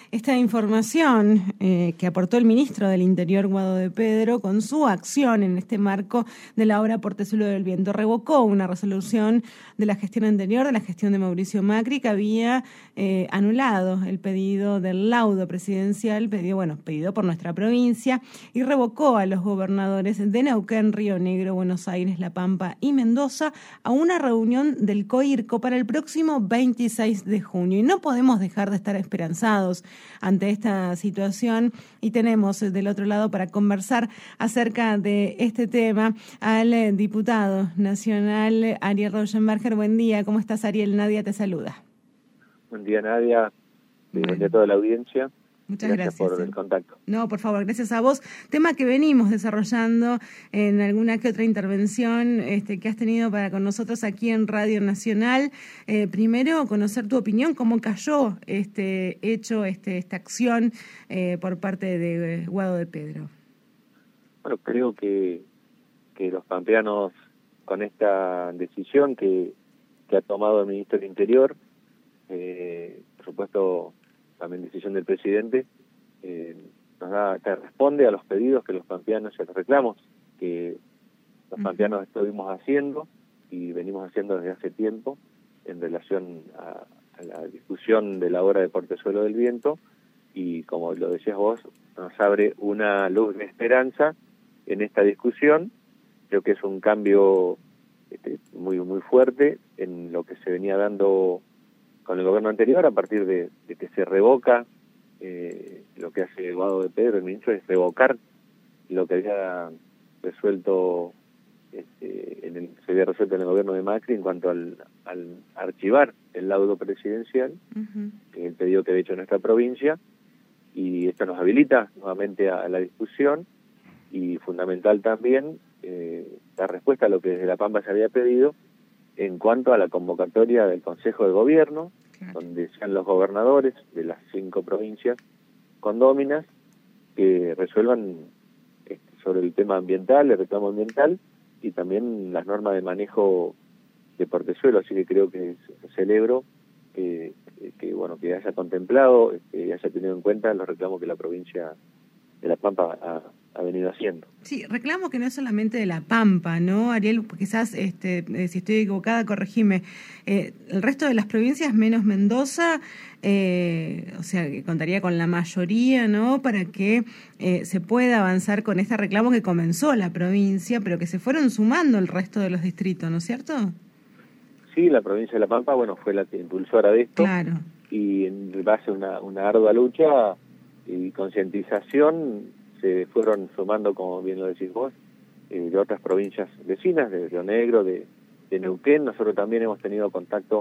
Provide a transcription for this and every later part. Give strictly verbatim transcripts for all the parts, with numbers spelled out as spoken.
esta información eh, que aportó el ministro del Interior, Guado de Pedro, con su acción en este marco de la obra Portezuelo del Viento. Revocó una resolución de la gestión anterior, de la gestión de Mauricio Macri, que había eh, anulado el pedido del laudo presidencial, pedido, bueno, pedido por nuestra provincia, y revocó a los gobernadores de Neuquén, Río Negro, Buenos Aires, La Pampa y Mendoza a una reunión del COIRCO para el próximo veintiséis de junio. Y no podemos dejar de estar esperanzados ante esta situación, y tenemos del otro lado para conversar acerca de este tema al diputado nacional Ariel Rauschenberger. Buen día, ¿cómo estás, Ariel? Nadia te saluda. Buen día, Nadia. Bueno. Buen día a toda la audiencia. Muchas gracias. Gracias por eh. el contacto. No, por favor, gracias a vos. Tema que venimos desarrollando en alguna que otra intervención este, que has tenido para con nosotros aquí en Radio Nacional. Eh, primero, conocer tu opinión, cómo cayó este hecho, este, esta acción eh, por parte de Guado de Pedro. Bueno, creo que, que los pampeanos, con esta decisión que, que ha tomado el ministro del Interior, eh, por supuesto, también decisión del presidente, eh, nos da, que responde a los pedidos que los pampeanos y a los reclamos que los pampeanos estuvimos haciendo y venimos haciendo desde hace tiempo en relación a, a la discusión de la obra de Portezuelo del Viento, y como lo decías vos, nos abre una luz de esperanza en esta discusión. Creo que es un cambio este, muy muy fuerte en lo que se venía dando con el gobierno anterior, a partir de, de que se revoca eh, lo que hace Guado de Pedro, el ministro, es revocar lo que había resuelto, este, en el, se había resuelto en el gobierno de Macri en cuanto al, al archivar el laudo presidencial, uh-huh. que es el pedido que había hecho nuestra provincia, y esto nos habilita nuevamente a, a la discusión, y fundamental también eh, la respuesta a lo que desde La Pampa se había pedido en cuanto a la convocatoria del Consejo de Gobierno, claro. donde sean los gobernadores de las cinco provincias condóminas que resuelvan este, sobre el tema ambiental, el reclamo ambiental, y también las normas de manejo de Portezuelo. Así que creo que celebro que, que bueno que haya contemplado, que haya tenido en cuenta los reclamos que la provincia de La Pampa ha, ha venido haciendo. Sí, reclamo que no es solamente de La Pampa, ¿no, Ariel? Quizás, este, eh, si estoy equivocada, corregime. Eh, el resto de las provincias, menos Mendoza, eh, o sea, que contaría con la mayoría, ¿no?, para que eh, se pueda avanzar con este reclamo que comenzó la provincia, pero que se fueron sumando el resto de los distritos, ¿no es cierto? Sí, la provincia de La Pampa, bueno, fue la impulsora de esto. Claro. Y en base a una, una ardua lucha y concientización se fueron sumando, como bien lo decís vos, eh, de otras provincias vecinas, de Río Negro, de, de Neuquén. Nosotros también hemos tenido contacto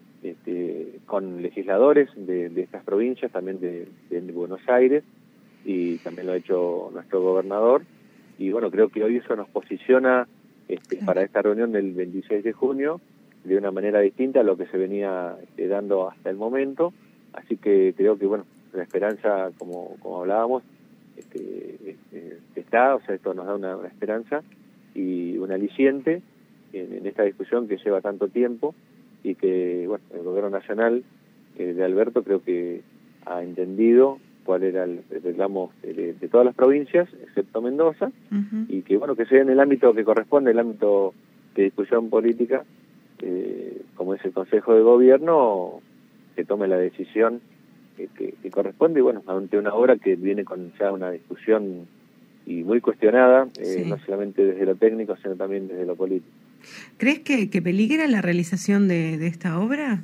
este, con legisladores de, de estas provincias, también de, de Buenos Aires, y también lo ha hecho nuestro gobernador. Y bueno, creo que hoy eso nos posiciona este, para esta reunión del veintiséis de junio de una manera distinta a lo que se venía este, dando hasta el momento. Así que creo que, bueno, la esperanza, como, como hablábamos, este, este, está, o sea, esto nos da una, una esperanza y un aliciente en, en esta discusión que lleva tanto tiempo, y que, bueno, el gobierno nacional eh, de Alberto creo que ha entendido cuál era el reclamo de, de todas las provincias, excepto Mendoza, uh-huh. y que, bueno, que sea en el ámbito que corresponde, el ámbito de discusión política, eh, como es el Consejo de Gobierno, que tome la decisión Que, que, que corresponde, y bueno, ante una obra que viene con ya una discusión y muy cuestionada, eh, sí. no solamente desde lo técnico, sino también desde lo político. ¿Crees que, que peligra la realización de, de esta obra?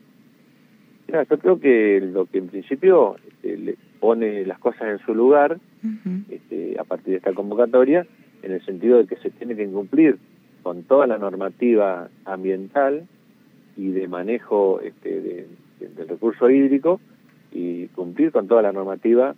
Mira, yo creo que lo que en principio este, le pone las cosas en su lugar, uh-huh. este, a partir de esta convocatoria, en el sentido de que se tiene que cumplir con toda la normativa ambiental y de manejo este, de, de, del recurso hídrico, y cumplir con toda la normativa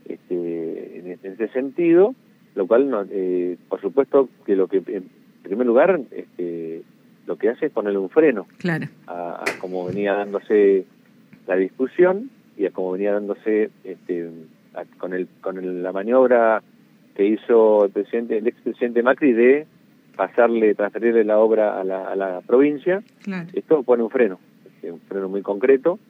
este, en este sentido, lo cual, no, eh, por supuesto, que lo que, en primer lugar, este, lo que hace es ponerle un freno claro. a, a cómo venía dándose la discusión y a cómo venía dándose este, a, con el con el, la maniobra que hizo el presidente, el expresidente Macri de pasarle, transferirle la obra a la, a la provincia. Claro. Esto pone un freno, este, un freno muy concreto.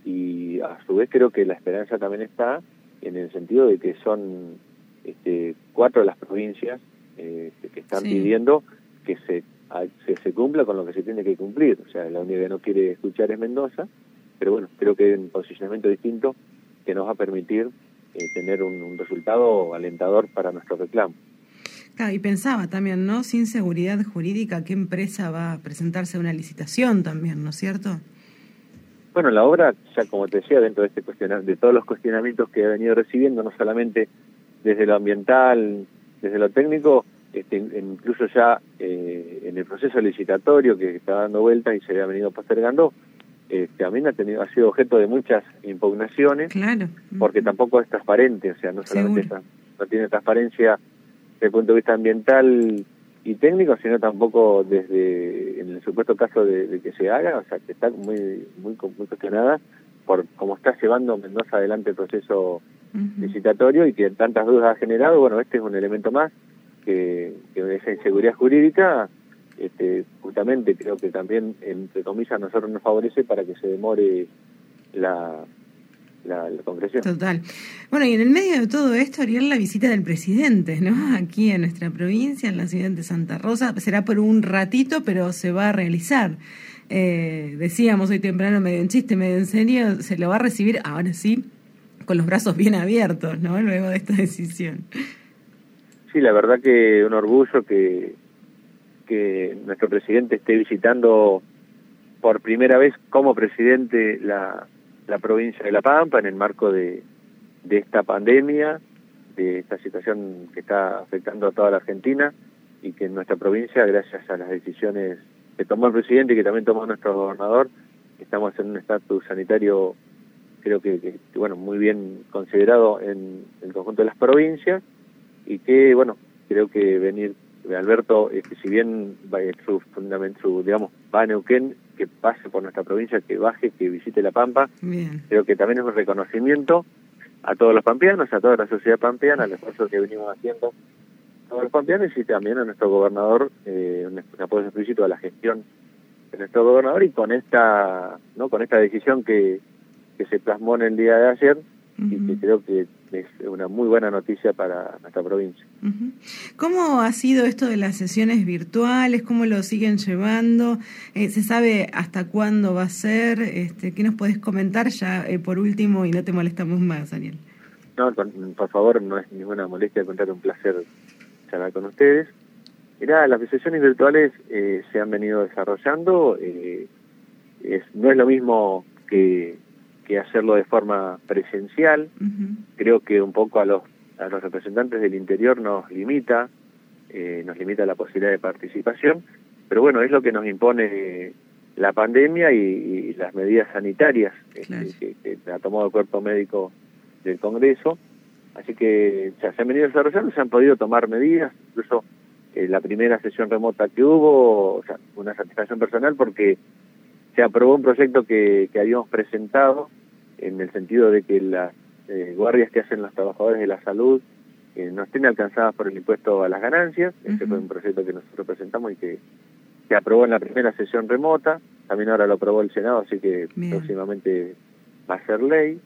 y a su vez creo que la esperanza también está en el sentido de que son este, cuatro de las provincias eh, que están sí. pidiendo que se, que se cumpla con lo que se tiene que cumplir. O sea, la única que no quiere escuchar es Mendoza, pero bueno, creo que hay un posicionamiento distinto que nos va a permitir eh, tener un, un resultado alentador para nuestro reclamo. Claro, y pensaba también, ¿no? Sin seguridad jurídica, ¿qué empresa va a presentarse a una licitación también, ¿no es cierto? Bueno, la obra, ya como te decía, dentro de este cuestionamiento, de todos los cuestionamientos que he venido recibiendo, no solamente desde lo ambiental, desde lo técnico, este, incluso ya eh, en el proceso licitatorio que está dando vuelta y se había venido postergando, eh, también ha tenido ha sido objeto de muchas impugnaciones, claro, porque tampoco es transparente, o sea, no solamente está, no tiene transparencia desde el punto de vista ambiental y técnico, sino tampoco desde, en el supuesto caso de, de que se haga, o sea, que está muy muy muy cuestionada por cómo está llevando Mendoza adelante el proceso uh-huh. licitatorio y que tantas dudas ha generado. Bueno, este es un elemento más que, que esa inseguridad jurídica, este, justamente creo que también, entre comillas, a nosotros nos favorece para que se demore la... La, la concreción. Total. Bueno, y en el medio de todo esto, Ariel, la visita del presidente, ¿no? Aquí en nuestra provincia, en la ciudad de Santa Rosa, será por un ratito, pero se va a realizar. Eh, decíamos hoy temprano, medio en chiste, medio en serio, se lo va a recibir, ahora sí, con los brazos bien abiertos, ¿no? Luego de esta decisión. Sí, la verdad que un orgullo que, que nuestro presidente esté visitando por primera vez como presidente la... la provincia de La Pampa en el marco de, de esta pandemia, de esta situación que está afectando a toda la Argentina y que en nuestra provincia, gracias a las decisiones que tomó el presidente y que también tomó nuestro gobernador, estamos en un estatus sanitario creo que, que, que bueno muy bien considerado en el conjunto de las provincias y que bueno creo que venir Alberto, este, si bien va, su fundamento, su, digamos, va a Neuquén, que pase por nuestra provincia, que baje, que visite La Pampa, bien. Creo que también es un reconocimiento a todos los pampeanos, a toda la sociedad pampeana, al esfuerzo que venimos haciendo todos los pampeanos y también a nuestro gobernador, eh, un apoyo explícito a la gestión de nuestro gobernador y con esta, no, con esta decisión que, que se plasmó en el día de ayer uh-huh. y que creo que es una muy buena noticia para nuestra provincia. Uh-huh. ¿Cómo ha sido esto de las sesiones virtuales? ¿Cómo lo siguen llevando? Eh, ¿Se sabe hasta cuándo va a ser? Este, ¿Qué nos podés comentar ya eh, por último y no te molestamos más, Ariel? No, con, por favor, no es ninguna molestia, al contrario, un placer charlar con ustedes. Mirá, las sesiones virtuales eh, se han venido desarrollando, eh, es, no es lo mismo que... que hacerlo de forma presencial. Uh-huh. Creo que un poco a los a los representantes del interior nos limita, eh, nos limita la posibilidad de participación, pero bueno, es lo que nos impone la pandemia y, y las medidas sanitarias claro. este, que, que ha tomado el cuerpo médico del Congreso, así que ya se han venido desarrollando, se han podido tomar medidas, incluso eh, la primera sesión remota que hubo, o sea, una satisfacción personal porque se aprobó un proyecto que, que habíamos presentado en el sentido de que las eh, guardias que hacen los trabajadores de la salud eh, no estén alcanzadas por el impuesto a las ganancias. Uh-huh. Ese fue un proyecto que nosotros presentamos y que se aprobó en la primera sesión remota. También ahora lo aprobó el Senado, así que Bien. próximamente va a ser ley.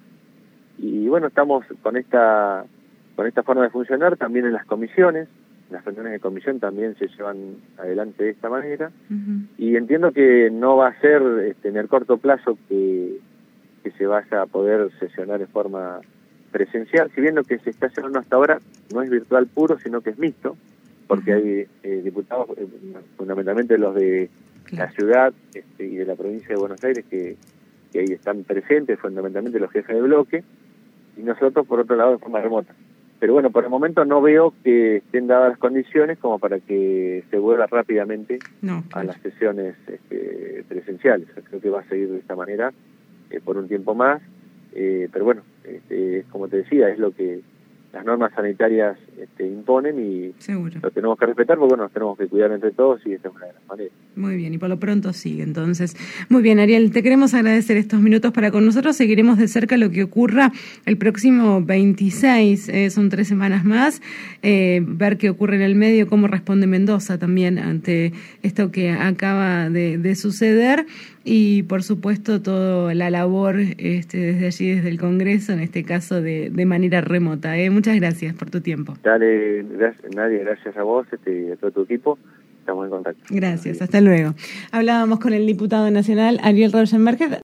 Y bueno, estamos con esta con esta forma de funcionar también en las comisiones. Las reuniones de comisión también se llevan adelante de esta manera uh-huh. y entiendo que no va a ser este, en el corto plazo que, que se vaya a poder sesionar en forma presencial, si bien lo que se está haciendo hasta ahora no es virtual puro, sino que es mixto, porque uh-huh. hay eh, diputados, eh, fundamentalmente los de claro. la ciudad este, y de la provincia de Buenos Aires, que, que ahí están presentes, fundamentalmente los jefes de bloque, y nosotros por otro lado de forma remota. Pero bueno, por el momento no veo que estén dadas las condiciones como para que se vuelva rápidamente no, claro. a las sesiones este, presenciales. Creo que va a seguir de esta manera eh, por un tiempo más. Eh, pero bueno, este, como te decía, es lo que las normas sanitarias este, imponen y Seguro. lo tenemos que respetar porque bueno, nos tenemos que cuidar entre todos y esta es una de las maneras. Muy bien, y por lo pronto sigue entonces. Muy bien, Ariel, te queremos agradecer estos minutos para con nosotros. Seguiremos de cerca lo que ocurra el próximo veintiséis, eh, son tres semanas más, eh, ver qué ocurre en el medio, cómo responde Mendoza también ante esto que acaba de, de suceder y por supuesto toda la labor este, desde allí, desde el Congreso, en este caso de, de manera remota. Eh. Muchas gracias por tu tiempo. Dale, gracias, Nadia, gracias a vos este, y a todo tu equipo. Estamos en contacto. Gracias, hasta luego. Hablábamos con el diputado nacional Ariel Rauschenberger.